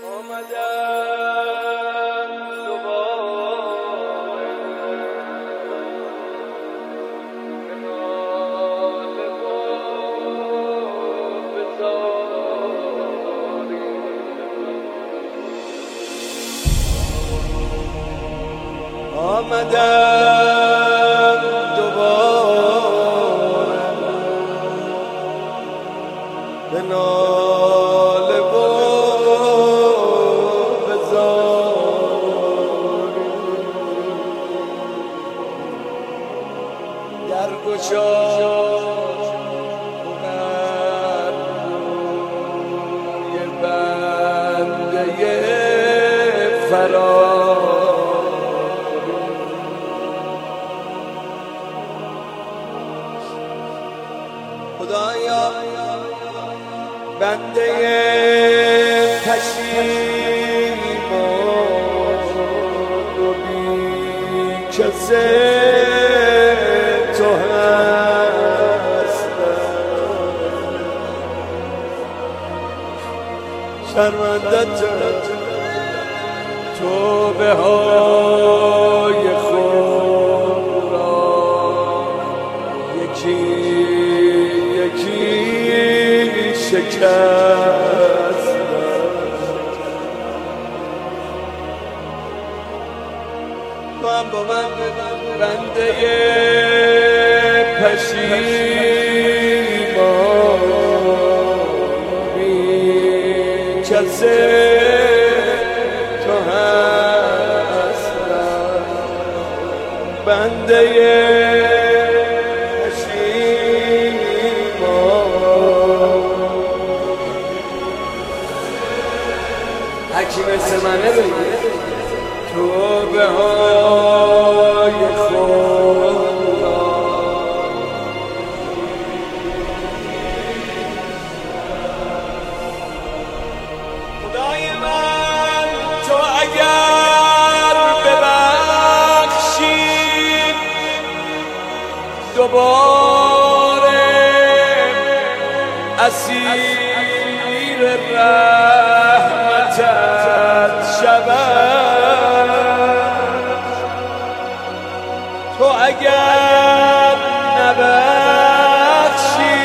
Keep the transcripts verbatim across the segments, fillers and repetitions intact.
آمدم دوباره به ناله و به زاری آمدم دوباره به ناله و به زاری در گشای بر روی بنده فرار خدایا بنده پشیمان و بی کسه تو هستم شرمندت توبه های خود را یکی یکی شکست تو هم با من بنده پشیمان بی کسه تو هستم بنده هرکی مثل منه بگه توبه های خود را خدای من تو اگر ببخشی دوباره اسیر رحمتت شود تو اگر نبخشی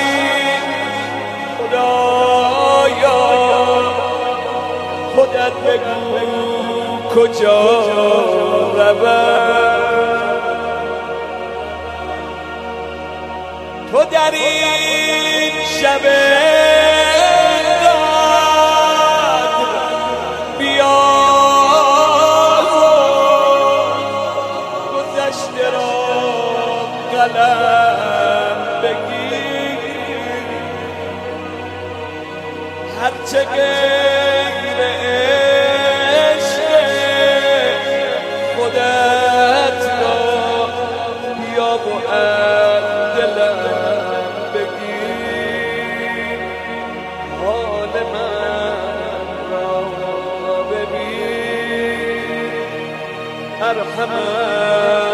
خدایا خودت بگو کجا رود تو در این شب قلم بگیر هرچه غیر عشق خودت را بیا و از دلم بگیر حال من را ببین ارحمم